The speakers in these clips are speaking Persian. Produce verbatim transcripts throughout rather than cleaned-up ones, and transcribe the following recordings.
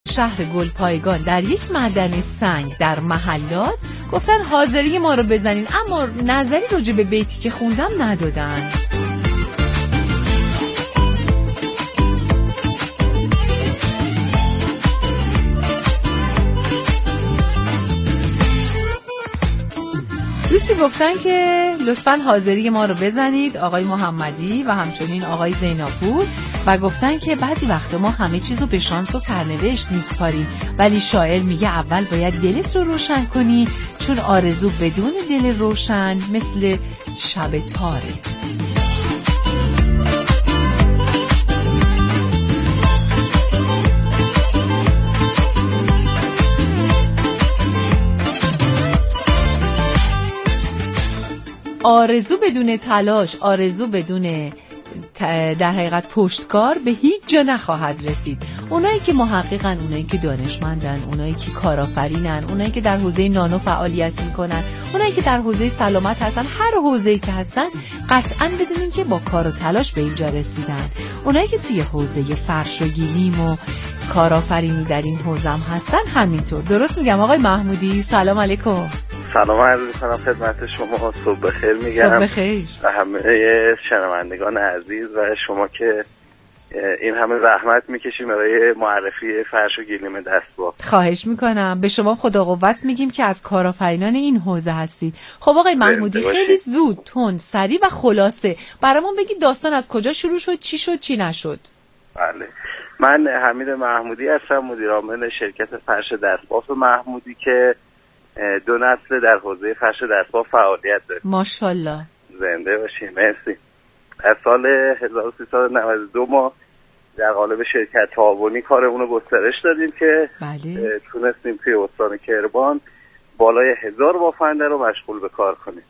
شهر گلپایگان در یک معدن سنگ در محلات گفتن حاضری ما رو بزنین، اما نظری راجع به بیتی که خوندم ندادن. دوستی گفتن که لطفاً حاضری ما رو بزنید، آقای محمدی و همچنین آقای زیناپور، و گفتن که بعضی وقتا ما همه چیزو به شانس و سرنوشت میسپاریم، ولی شاعر میگه اول باید دلت رو روشن کنی، چون آرزو بدون دل روشن مثل شب تاره. آرزو بدون تلاش، آرزو بدون در حقیقت پشتکار به هیچ جا نخواهد رسید. اونایی که محققن، اونایی که دانشمندن، اونایی که کارآفرینن، اونایی که در حوزه نانو فعالیت میکنن، اونایی که در حوزه سلامت هستن، هر حوزه‌ای که هستن قطعاً بدونین که با کار و تلاش به اینجا رسیدن. اونایی که توی حوزه فرش و گلیم و کارآفرینی در این حوزه هم هستن همینطور. درست میگم آقای محمودی؟ سلام علیکم. سلام عرض می‌کنم خدمت شما، صبح بخیر میگم. صبح بخیر. و همه شنوندگان عزیز و شما که این همه زحمت میکشیم برای معرفی فرش و گلیم دستباف. خواهش میکنم. به شما خدا قوت میگیم که از کارآفرینان این حوزه هستید. خب آقای محمودی خیلی زود، تند، سریع و خلاصه برامون بگید داستان از کجا شروع شد، چی شد، چی نشد. بله، من حمید محمودی هستم، مدیر عامل شرکت فرش دستباف محمودی که دو نسل در حوزه فرش دستباف فعالیت داریم. ماشاءالله. زنده باشیم. مرسی. از سال هزار و سیصد و نود و دو ما در قالب شرکت تعاونی کارمون رو گسترش دادیم که بله. تونستیم توی استان کرمان بالای هزار بافنده رو مشغول به کار کنیم.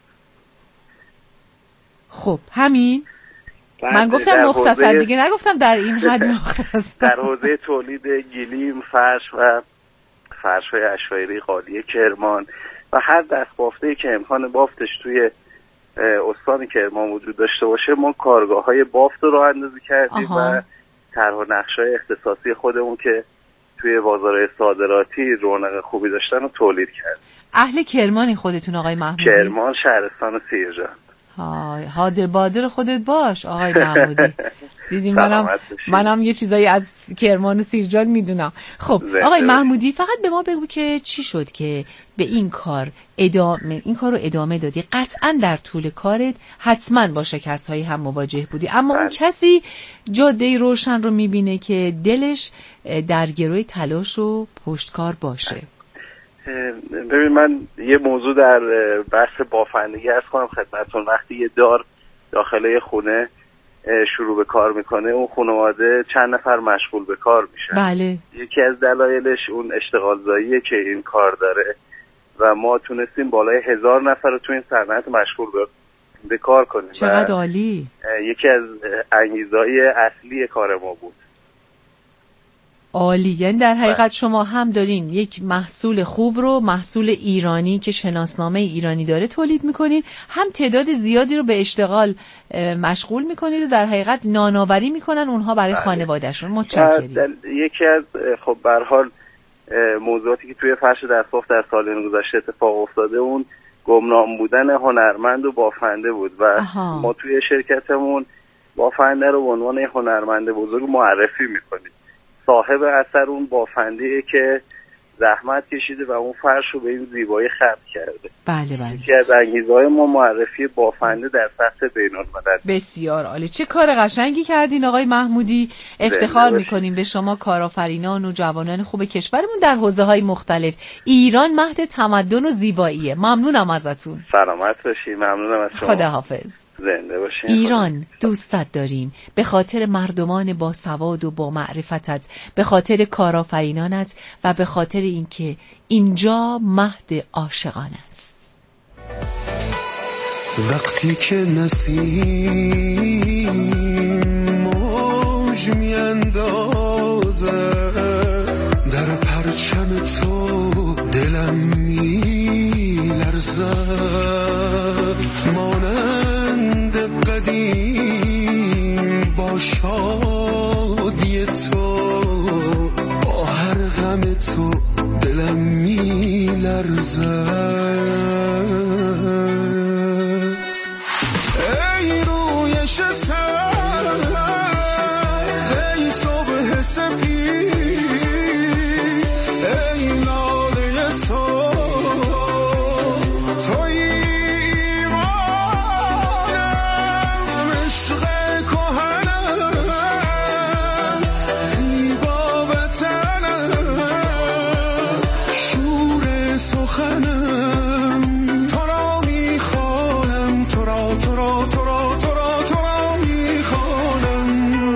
خب همین؟ من گفتم مختصر، دیگه نگفتم در این حد مختصر. در حوزه تولید گلیم، فرش و فرش‌های عشایری قالی کرمان و هر دست بافته‌ای که امکان بافتش توی استان کرمان وجود داشته باشه، ما کارگاه‌های بافت رو راه اندازی کردیم آها. و طرح و نقشه‌های اختصاصی خودمون که توی بازارهای صادراتی رونق خوبی داشتن رو تولید کردیم. اهل کرمانی خودتون آقای محمودی؟ کرمان، شهرستان سیرجان. های حاضر بادر خودت باش آقای محمودی. دیدیم منم منم یه چیزایی از کرمان و سیرجان میدونم. خب آقای محمودی فقط به ما بگو که چی شد که به این کار ادامه این کار رو ادامه دادی؟ قطعا در طول کارت حتما با شکست‌هایی هم مواجه بودی، اما اون کسی جاده روشن رو میبینه که دلش در گروی تلاش و پشتکار باشه. ببین، من یه موضوع در بحث بافندگی عرض کنم خدمتتون. وقتی یه دار داخل خونه شروع به کار میکنه، اون خانواده چند نفر مشغول به کار میشن. بله. یکی از دلایلش اون اشتغال زاییه که این کار داره و ما تونستیم بالای هزار نفر رو تو این صنعت مشغول به کار کنیم. چقدر عالی. یکی از انگیزه‌های اصلی کار ما بود. عالی. یعنی در حقیقت شما هم دارین یک محصول خوب رو، محصول ایرانی که شناسنامه ایرانی داره تولید میکنین، هم تعداد زیادی رو به اشتغال مشغول میکنید و در حقیقت نانآوری میکنن اونها برای خانوادهشون. متشکرم. یکی از خب به هر حال موضوعاتی که توی فرش دستباف در سال‌های گذشته اتفاق افتاده، اون گمنام بودن هنرمند و بافنده بود و آها. ما توی شرکتمون بافنده رو به عنوان هنرمند بزرگ معرفی میکنیم. صاحب اثر اون بافنده‌ایه که زحمت کشیده و اون فرش رو به این زیبایی خلق کرده. بله بله. یکی از انگیزه‌های ما معرفی بافنده در سطح بین‌الملل. بسیار عالی. چه کار قشنگی کردین آقای محمودی. افتخار می‌کنیم به شما کارآفرینان و جوانان خوب کشورمون در حوزه‌های مختلف. ایران مهد تمدن و زیباییه. ممنونم ازتون. سلامت باشی. ممنونم از شما. خداحافظ. زنده باشین. ایران دوستت داریم به خاطر مردمان با سواد و با معرفتت، به خاطر کارآفرینانت و به خاطر اینکه اینجا مهد عاشقان است. وقتی که نسیم موج میاندازه در پرچم تو دلم میلرزد، مانند قدیم با شادی تو با هر دم تو دلم میلرزه. ای روی شسر ای صبح سپید، ای لاله صبح توی ایمانم، عشق کهنم زیبا وطنم، شور سخنم تو را میخوانم، تو را تو را تو را تو را تو را میخوانم.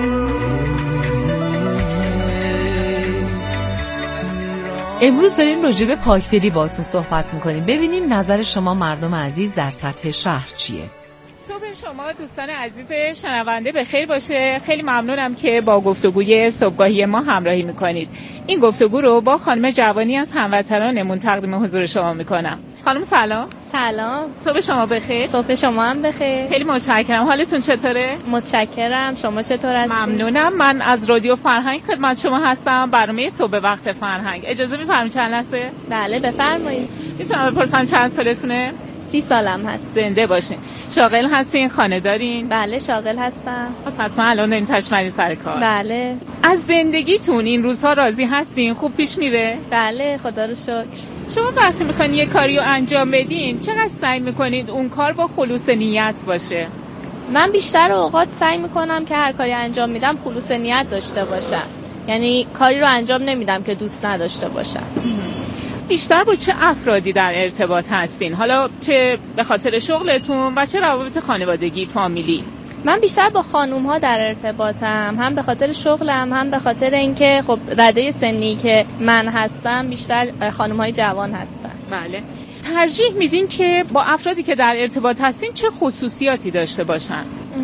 امروز داریم راجع به پاکدلی باهاتون صحبت میکنیم. ببینیم نظر شما مردم عزیز در سطح شهر چیه. صبح شما دوستان عزیز شنونده به خیر باشه. خیلی ممنونم که با گفتگوی صبحگاهی ما همراهی میکنید. این گفتگو رو با خانم جوانی از هموطنانمون تقدیم حضور شما میکنم. خانم سلام. سلام. صبح شما بخیر. صبح شما هم بخیر. خیلی متشکرم. حالتون چطوره؟ متشکرم. شما چطور هستید؟ ممنونم. من از رادیو فرهنگ خدمت شما هستم. برنامه صبح وقت فرهنگ. اجازه می‌فرمایید چند لحظه؟ بله بفرمایید. میتونم بپرسم چند سالتونه؟ سی سالم هست. زنده باشین. شاغل هستین؟ خانه دارین؟ بله شاغل هستم. پس حتما الان دارین تشمری سر کار. بله. از زندگیتون این روزها راضی هستین؟ خوب پیش میره؟ بله خدا رو شکر. شما وقتی میخواین یه کاری رو انجام بدین چقدر سعی میکنید اون کار با خلوص نیت باشه؟ من بیشتر اوقات سعی میکنم که هر کاری انجام میدم خلوص نیت داشته باشم. یعنی کاری رو انجام نمیدم که دوست نداشته باشم. بیشتر با چه افرادی در ارتباط هستین؟ حالا چه به خاطر شغلتون و چه روابط خانوادگی فامیلی؟ من بیشتر با خانوم ها در ارتباطم، هم به خاطر شغلم هم به خاطر اینکه خب رده سنی که من هستم بیشتر خانوم های جوان هستن. بله. ترجیح میدین که با افرادی که در ارتباط هستین چه خصوصیاتی داشته باشن؟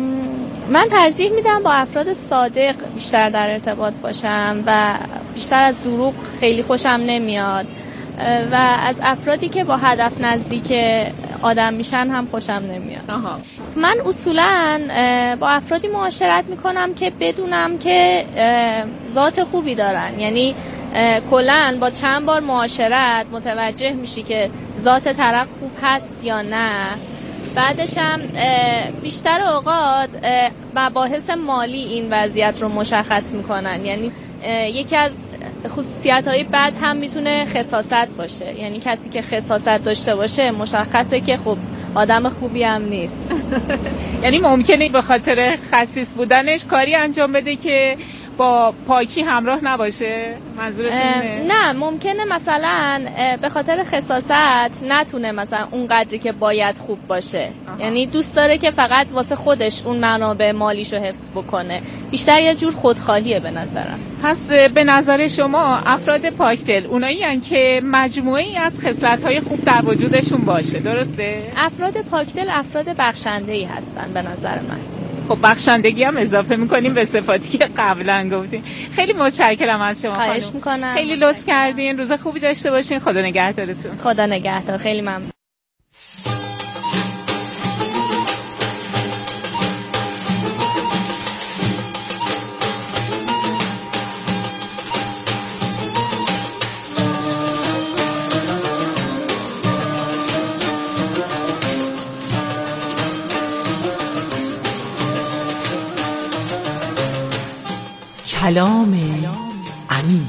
من ترجیح میدم با افراد صادق بیشتر در ارتباط باشم و بیشتر از دروغ خیلی خوشم نمیاد و از افرادی که با هدف نزدیک آدم میشن هم خوشم نمیاد. آها. من اصولاً با افرادی معاشرت میکنم که بدونم که ذات خوبی دارن، یعنی کلاً با چند بار معاشرت متوجه میشی که ذات طرف خوب هست یا نه. بعدش هم بیشتر اوقات مباحث مالی این وضعیت رو مشخص میکنن، یعنی یکی از خصوصیت‌های بد هم میتونه خساست باشه، یعنی کسی که خساست داشته باشه مشخصه که خب آدم خوبی هم نیست. یعنی ممکنه به خاطر خسیس بودنش کاری انجام بده که با پاکی همراه نباشه؟ منظورتونه؟ نه ممکنه مثلا به خاطر خساست نتونه مثلا اون قدری که باید خوب باشه. آها. یعنی دوست داره که فقط واسه خودش اون منابع مالیشو حفظ بکنه. بیشتر یه جور خودخواهیه به نظرم. پس به نظر شما افراد پاکدل اونایی هستن که مجموعه‌ای از خصلت‌های خوب در وجودشون باشه، درسته؟ افراد پاکدل افراد بخشنده‌ای هستن به نظر من. خب بخشندگی هم اضافه میکنیم به صفاتی که قبلا گفتیم. خیلی متشکرم از شما خانم. خواهش میکنم. خیلی لطف کردین. روز خوبی داشته باشین. خدا نگهدارتون. خدا نگهدار. خیلی ممنون. کلام عمیق.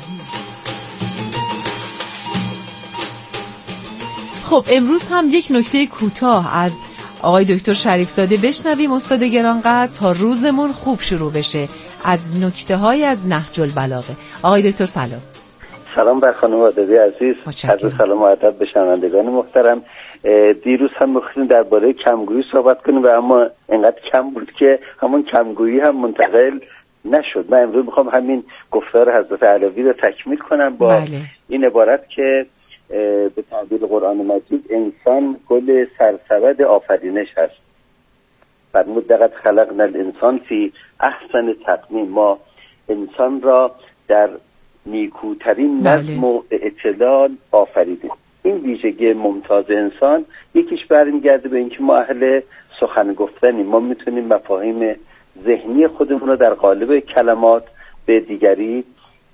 خب امروز هم یک نکته کوتاه از آقای دکتر شریف زاده بشنویم استاد گرانقدر تا روزمون خوب شروع بشه از نکته های از نهج البلاغه. آقای دکتر سلام. سلام بر خانواده عزیز. عرض سلام و ادب به شنوندگان محترم. دیروز هم می‌خواستیم درباره کمگویی صحبت کنیم و اما اینقدر کم بود که همون کمگویی هم منتقل نشد. من امروز میخوام همین گفتار حضرت علوی رو تکمیل کنم با بله. این عبارت که به تعبیر قرآن مجید انسان گل سرسبد آفرینش هست. فرمود لقد خلقنا الانسان فی احسن تقویم. ما انسان را در نیکوترین نظم و اعتدال آفریدیم. این ویژگی ممتاز انسان یکیش برمیگرده به اینکه ما اهل سخن گفتنیم. ما میتونیم مفاهیم ذهنی خودمون رو در قالب کلمات به دیگری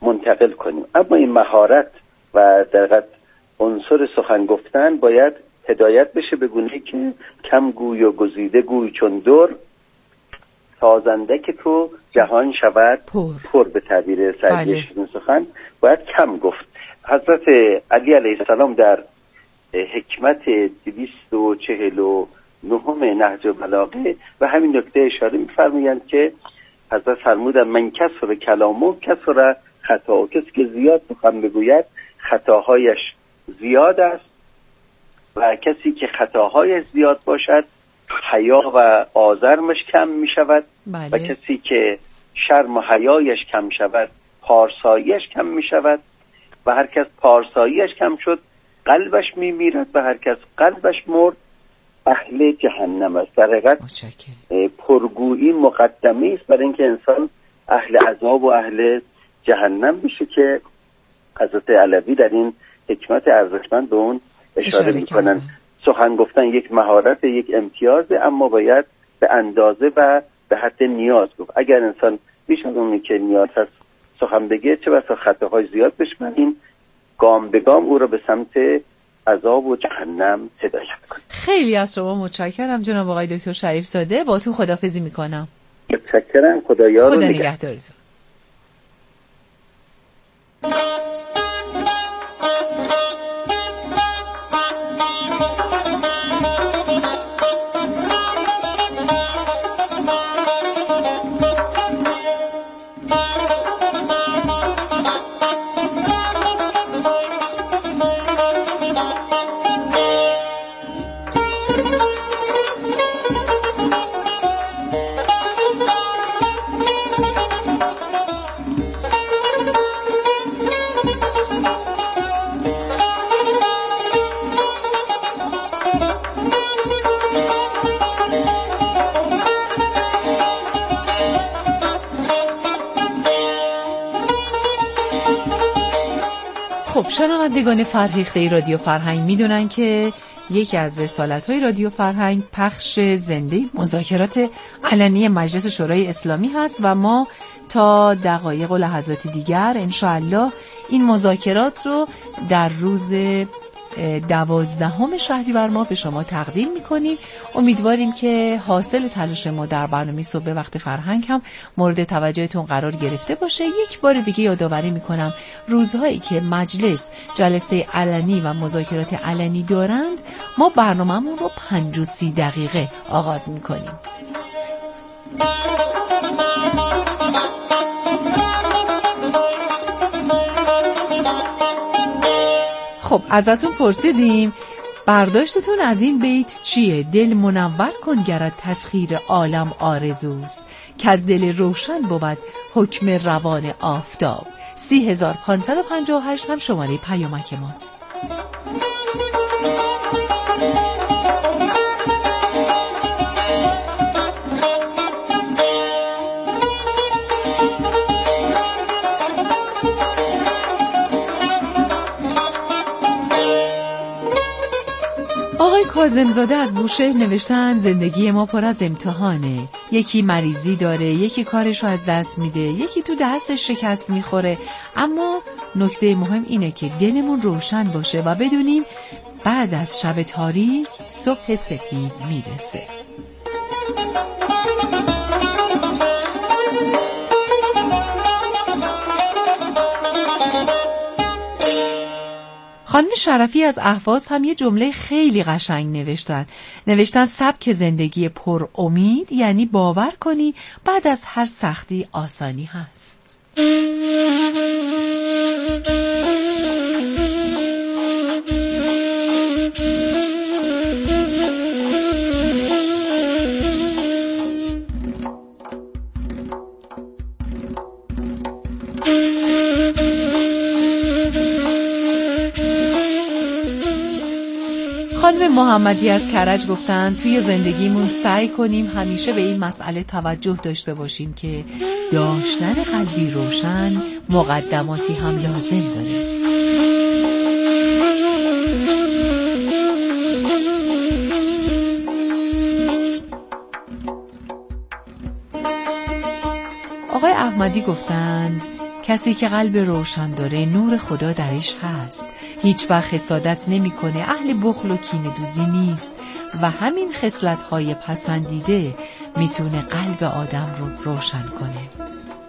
منتقل کنیم. اما این مهارت و در حقیقت عنصر سخن گفتن باید هدایت بشه به گونه‌ای که کم گوی و گزیده گوی چون در، سازنده که تو جهان شود پر, پر به تعبیر سعدی شیرین سخن باید کم گفت. حضرت علی علیه السلام در حکمت دویست و چهل و نهم نهج البلاغه و همین نکته اشاره می‌فرمایند که حضرت فرمودند من کثر کلامه کثر خطا، کسی که زیاد سخن بگوید خطاهایش زیاد است و کسی که خطاهایش زیاد باشد حیا و آزرمش کم می شود. بله. و کسی که شرم و حیایش کم شود پارساییش کم می شود و هر کس پارساییش کم شد قلبش می میرد و هر کس قلبش مرد اهل جهنم است. در حقیقت پرگویی مقدمه است برای اینکه انسان اهل عذاب و اهل جهنم بشه که حضرت علوی در این حکمت ارزشمند به اون اشاره میکنن. سخن گفتن یک مهارت، یک امتیازه، اما باید به اندازه و به حد نیاز گفت. اگر انسان بیش از اونی که نیاز هست سخن بگه چه بسا خطاهای زیاد بشمنیم، گام به گام او را به سمت عذاب و جهنم هدایت کنیم. خیلی از شما متشکرم جناب آقای دکتر شریف زاده. با تو خداحافظی میکنم. متشکرم. خدا یار و خدا نگهدارتون. خب شنوندگان فرهیخته رادیو فرهنگ میدونن که یکی از رسالت‌های رادیو فرهنگ پخش زنده مذاکرات علنی مجلس شورای اسلامی هست و ما تا دقایق و لحظات دیگر انشاءالله این مذاکرات رو در روز دوازدهم شهریور ماه به شما تقدیم میکنیم. امیدواریم که حاصل تلاش ما در برنامه صبح وقت فرهنگ هم مورد توجهتون قرار گرفته باشه. یک بار دیگه یادآوری میکنم روزهایی که مجلس جلسه علنی و مذاکرات علنی دارند ما برنامه‌مون رو پنج و سی دقیقه آغاز میکنیم. خب ازتون پرسیدیم برداشتتون از این بیت چیه؟ دل منور کن گرت تسخیر عالم آرزوست که از دل روشن بود حکم روان آفتاب. سی هزار پانصد و پنجاه و هشت هم شماره پیامک ماست. کاظمزاده از بوشهر نوشتن زندگی ما پر از امتحانه. یکی مریضی داره، یکی کارشو از دست میده، یکی تو درسش شکست میخوره، اما نکته مهم اینه که دلمون روشن باشه و بدونیم بعد از شب تاریک صبح سفید میرسه. خانم شرفی از اهواز هم یه جمله خیلی قشنگ نوشتن. نوشتن سبک زندگی پر امید یعنی باور کنی بعد از هر سختی آسانی هست. خانم محمدی از کرج گفتن توی زندگیمون سعی کنیم همیشه به این مسئله توجه داشته باشیم که داشتن قلبی روشن مقدماتی هم لازم داره. آقای احمدی گفتند کسی که قلب روشن داره نور خدا درش هست، هیچ وقت حسادت نمی کنه، اهل بخل و کینه دوزی نیست و همین خصلت‌های پسندیده میتونه قلب آدم رو روشن کنه.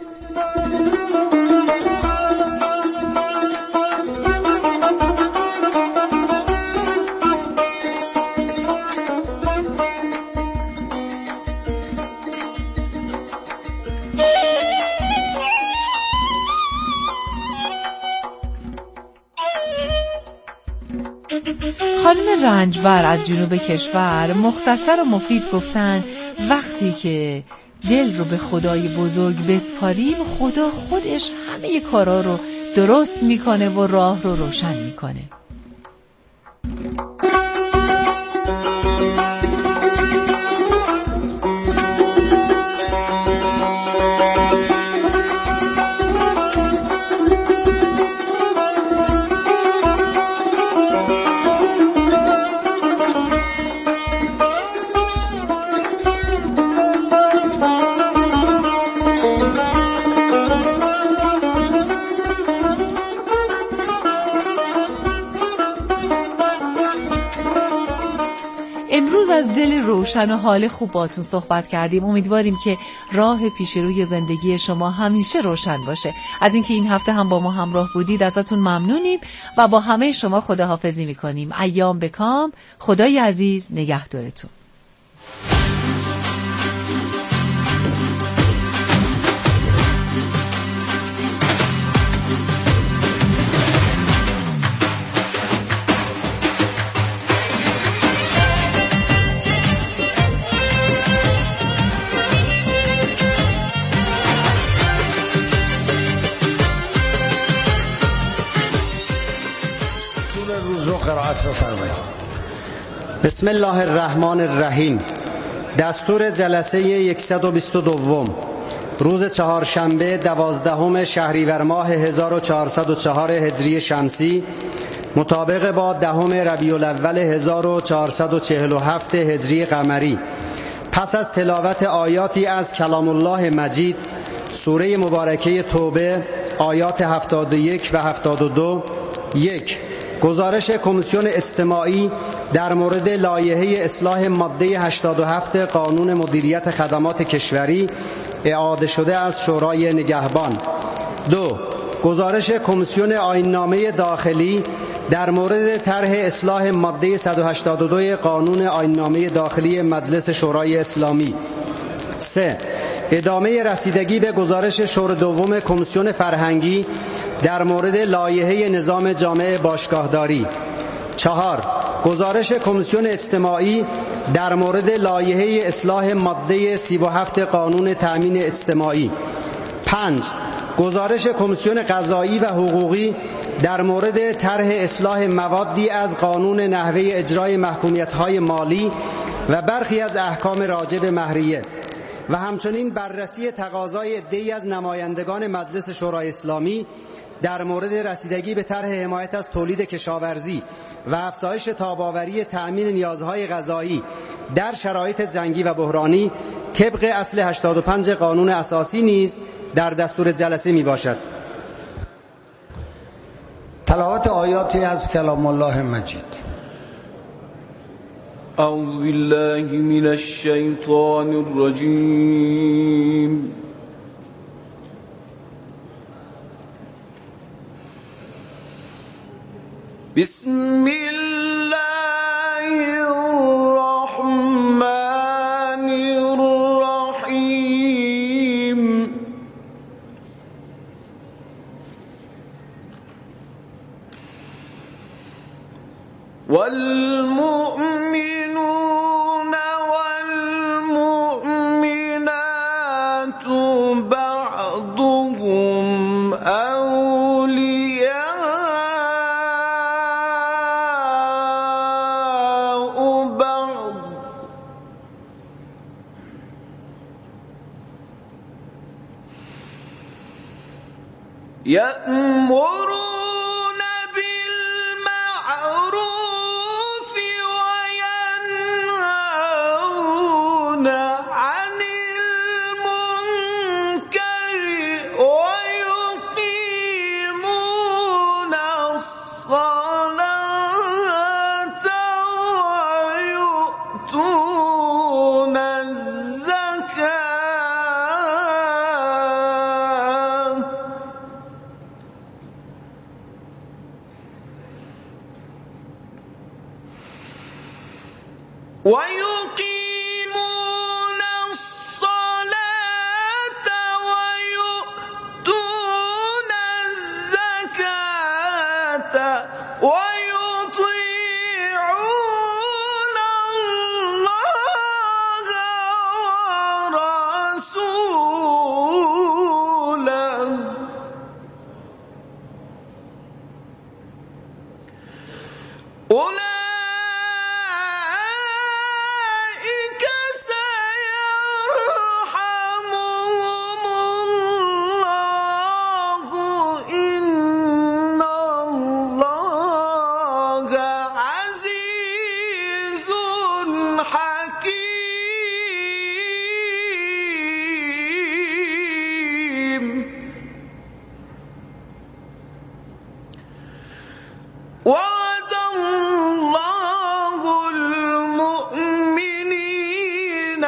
خانم رنجبر از جنوب کشور مختصر و مفید گفتن وقتی که دل رو به خدای بزرگ بسپاریم، خدا خودش همه کارا رو درست میکنه و راه رو روشن میکنه. امروز از دل روشن و حال خوب باتون صحبت کردیم. امیدواریم که راه پیش روی زندگی شما همیشه روشن باشه. از اینکه این هفته هم با ما همراه بودید ازتون ممنونیم و با همه شما خداحافظی میکنیم. ایام بکام، خدای عزیز نگهدارتون. بسم الله الرحمن الرحیم. دستور جلسه صد و بیست و دو روز چهارشنبه دوازدهم شهریور ماه هزار و چهارصد و چهار هجری شمسی مطابق با دهم ربیع الاول هزار و چهارصد و چهل و هفت هجری قمری، پس از تلاوت آیاتی از کلام الله مجید سوره مبارکه توبه آیات هفتاد و یک و هفتاد و دو. یک، گزارش کمیسیون اجتماعی در مورد لایحه اصلاح ماده هشتاد و هفت قانون مدیریت خدمات کشوری اعاده شده از شورای نگهبان. دو، گزارش کمیسیون آیین‌نامه داخلی در مورد طرح اصلاح ماده صد و هشتاد و دو قانون آیین‌نامه داخلی مجلس شورای اسلامی. سه، ادامه رسیدگی به گزارش شور دوم کمیسیون فرهنگی در مورد لایحه نظام جامع باشگاهداری. چهار، گزارش کمیسیون اجتماعی در مورد لایحه اصلاح ماده سی و هفت قانون تأمین اجتماعی. پنج، گزارش کمیسیون قضایی و حقوقی در مورد طرح اصلاح موادی از قانون نحوه اجرای محکومیت‌های مالی و برخی از احکام راجع به مهریه و همچنین بررسی تقاضای عده‌ای از نمایندگان مجلس شورای اسلامی در مورد رسیدگی به طرح حمایت از تولید کشاورزی و افزایش تاب‌آوری تأمین نیازهای غذایی در شرایط جنگی و بحرانی طبق اصل هشتاد و پنج قانون اساسی نیز در دستور جلسه می باشد. تلاوت آیاتی از کلام الله مجید. اعوذ بالله من الشیطان الرجیم. بسم الله الرحمن الرحیم. والمؤمنون والمؤمنات بعضهم أولياء بعض يأمرون بالمعروف وينهون عن المنكر ويقيمون ويقيمون الصلاة ويؤتون الزكاة ويطيعون الله ورسوله أولئك سيرحمهم الله إن الله عزيز حكيم. وعد الله المؤمنين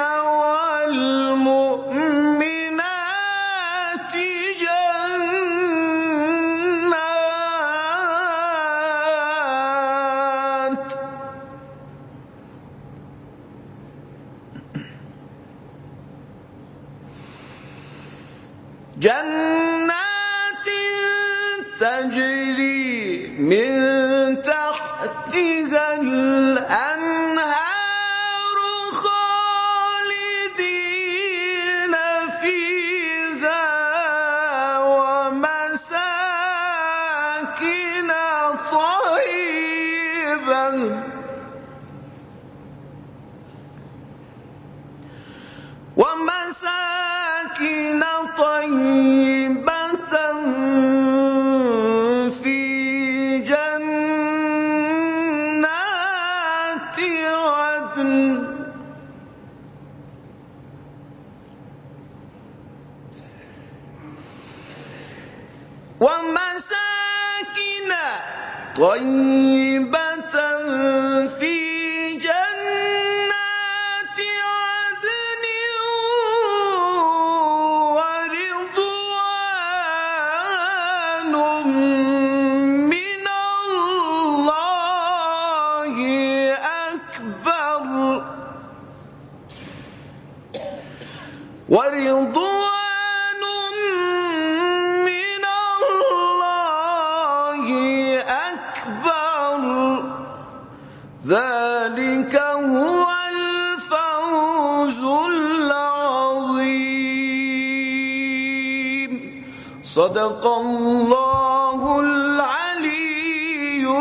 والمؤمنات جنات جنات تجري من تحتها الأنهار خالدين فيها ومساكن طيبة ومساكن طيبة في جنات عدن ومساكن طيبة في جنات عدن ورضوان من الله أكبر ورضوان من الله أكبر ذلك هو الفوز العظيم. صدق الله العلي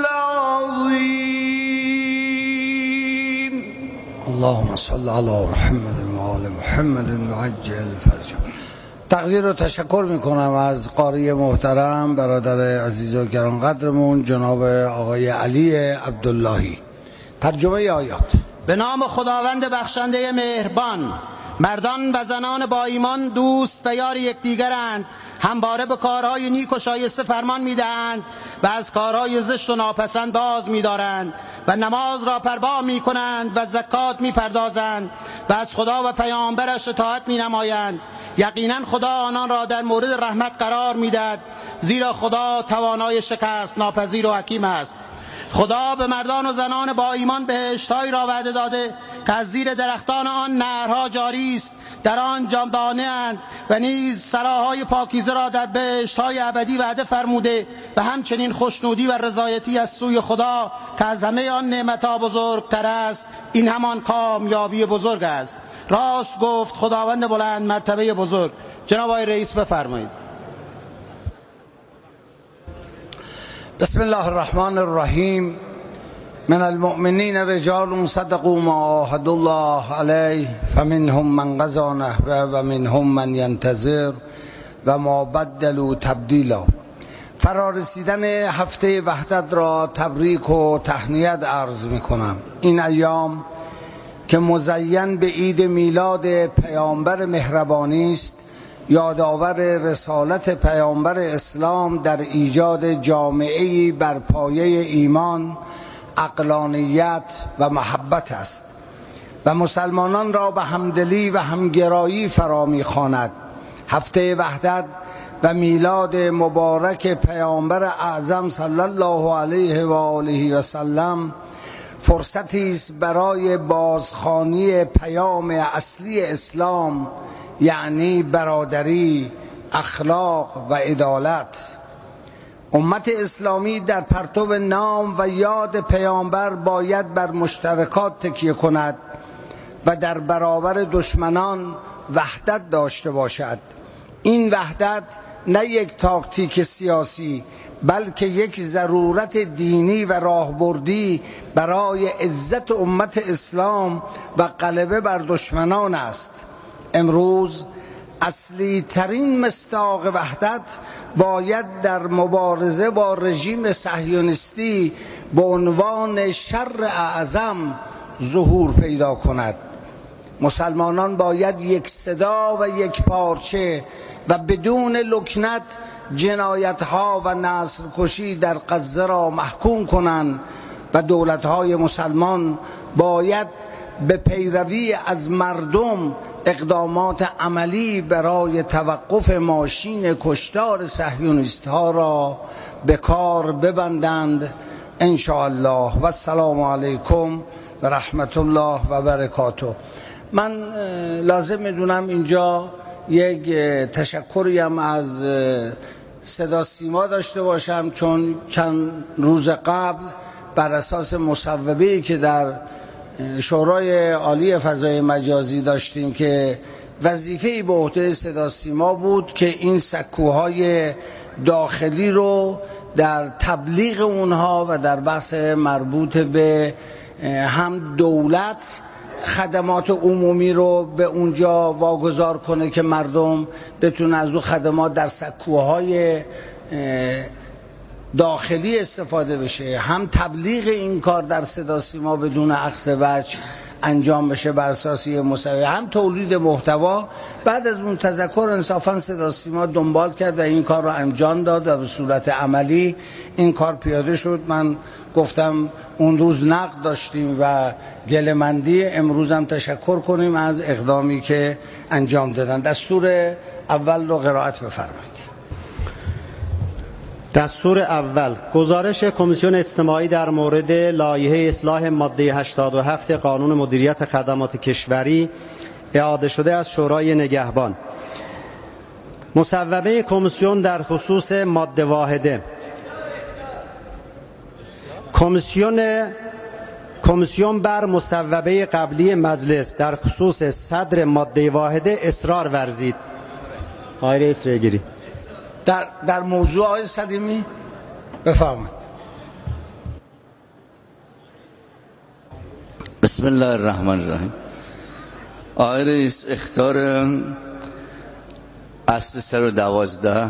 العظيم. اللهم صل على محمد و آل محمد عجل فرجه. تقدیر و تشکر میکنم از قاری محترم برادر عزیز و گرانقدرمون جناب آقای علی عبداللهی. ترجمه آیات. به نام خداوند بخشنده مهربان. مردان و زنان با ایمان دوست و یار یکدیگرند، همواره به کارهای نیک و شایسته فرمان میدهند و از کارهای زشت و ناپسند باز می‌دارند و نماز را پروا می‌کنند و زکات می‌پردازند و از خدا و پیامبرش اطاعت می‌نمایند. یقینا خدا آنان را در مورد رحمت قرار می‌دهد، زیرا خدا توانای شکست ناپذیر و حکیم است. خدا به مردان و زنان با ایمان بهشت‌هایی را وعده داده که از زیر درختان آن نهرها جاری است، در آن جاودانه‌اند، و نیز سراهای پاکیزه را در بهشت‌های ابدی وعده فرموده و همچنین خوشنودی و رضایتی از سوی خدا که از همه آن نعمت‌ها بزرگتر است. این همان کامیابی بزرگ است. راست گفت خداوند بلند مرتبه بزرگ. جناب آقای رئیس بفرمایید. بسم الله الرحمن الرحیم. من المؤمنین رجال صدقوا ما عاهدوا الله علیه فمنهم من قضی نحبه و منهم من ینتظر و ما بدلوا تبدیلا. فرارسیدن هفته وحدت را تبریک و تهنیت عرض می کنم. این ایام که مزین به عید میلاد پیامبر مهربانی است، یادآور رسالت پیامبر اسلام در ایجاد جامعه‌ای بر پایه ایمان، عقلانیت و محبت است و مسلمانان را به همدلی و همگرایی فرا می‌خواند. هفته وحدت و میلاد مبارک پیامبر اعظم صلی الله علیه و آله و سلم فرصتی است برای بازخوانی پیام اصلی اسلام، یعنی برادری، اخلاق و عدالت. امت اسلامی در پرتو نام و یاد پیامبر باید بر مشترکات تکیه کند و در برابر دشمنان وحدت داشته باشد. این وحدت نه یک تاکتیک سیاسی، بلکه یک ضرورت دینی و راهبردی برای عزت امت اسلام و غلبه بر دشمنان است. امروز اصلی ترین مصداق وحدت باید در مبارزه با رژیم صهیونیستی به عنوان شر اعظم ظهور پیدا کند. مسلمانان باید یک صدا و یک پارچه و بدون لکنت جنایت‌ها و نسل‌کشی در غزه را محکوم کنند و دولت‌های مسلمان باید به پیروی از مردم اقدامات عملی برای توقف ماشین کشتار صهیونیست‌ها را به کار ببندند ان شاء الله. و السلام علیکم و رحمت الله و برکاته. من لازم میدونم اینجا یک تشکری هم از صدا سیما داشته باشم، چون چند روز قبل بر اساس مصوبه‌ای که در شورای عالی فضای مجازی داشتیم که وظیفه‌ای به عهده صدا سیما بود که این سکوهای داخلی رو در تبلیغ اونها و در بحث مربوط به هم دولت خدمات عمومی رو به اونجا واگذار کنه که مردم بتونن از اون خدمات در سکوهای داخلی استفاده بشه. هم تبلیغ این کار در صدا سیما بدون اخذ وجه انجام بشه بر اساس مسابقه، هم تولید محتوا. بعد از اون تذکر انصافا صدا سیما دنبال کرد و این کار رو انجام داد و به صورت عملی این کار پیاده شد. من گفتم اون روز نقد داشتیم و گله‌مندی، امروز هم تشکر کنیم از اقدامی که انجام دادن. دستور اول رو قرائت بفرمایید. دستور اول، گزارش کمیسیون اجتماعی در مورد لایحه اصلاح ماده هشتاد و هفت قانون مدیریت خدمات کشوری اعاده شده از شورای نگهبان. مصوبه کمیسیون در خصوص ماده واحده. کمیسیون کمیسیون بر مصوبه قبلی مجلس در خصوص صدر ماده واحده اصرار ورزید. آقای رئیس رأی‌گیری. در در موضوع آقای صدیمی بفرمایید. بسم الله الرحمن الرحیم. آقای رئیس، اخطار اصل سر و دوازده،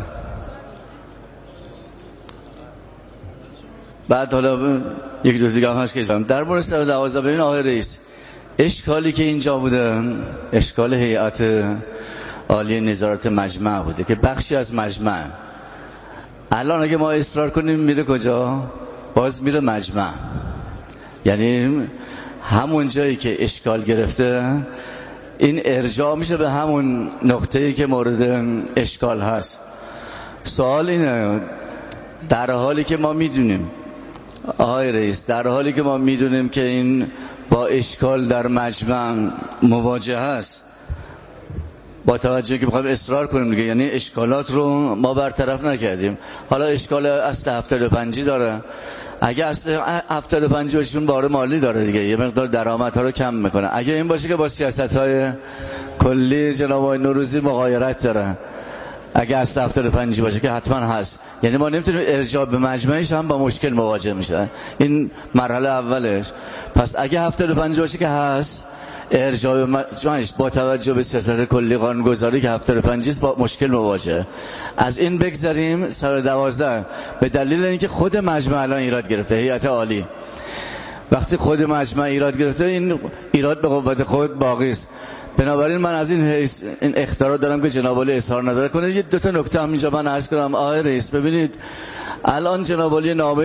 بعد حالا یک دو دیگه هم هست که در مورد سر و دوازده. ببین آقای رئیس، اشکالی که اینجا بوده اشکال هیئت عالی نظارت مجمع بوده که بخشی از مجمع الان اگه ما اصرار کنیم میره کجا؟ باز میره مجمع. یعنی همون جایی که اشکال گرفته این ارجاع میشه به همون نقطه‌ای که مورد اشکال هست. سوال اینه، در حالی که ما میدونیم آقای رئیس، در حالی که ما میدونیم که این با اشکال در مجمع مواجه هست، با توجه که میخوایم اصرار کنیم دیگه، یعنی اشکالات رو ما برطرف نکردیم. حالا اشکال اصل هفتاد و پنجی داره، اگه اصل هفتاد و پنجی باشون بار مالی داره دیگه، یه مقدار درآمدها رو کم میکنه. اگه این باشه که با سیاست‌های کلی جناب آقای نوروزی مغایرت داره، اگه اصل هفتاد و پنجی باشه که حتما هست، یعنی ما نمیتونیم ارجاع به مجمعش هم با مشکل مواجه میشه. این مرحله اولش. پس اگه هفتاد و پنجی باشه که هست، ارجاع به مجمعش با توجه به سیاست کلی قانونگذاری که هفتاد و پنج است با مشکل مواجهه. از این بگذریم سر دوازده، به دلیل اینکه خود مجمع الان ایراد گرفته، هیئت عالی وقتی خود مجمع ایراد گرفته، این ایراد به قوت خود باقی است. بنابراین من از این حیث این اختیارات دارم که جناب عالی اظهار نظر کنه. یه دو تا نکته هم اینجا من عرض کنم. آقای رئیس، ببینید الان جناب عالی نامه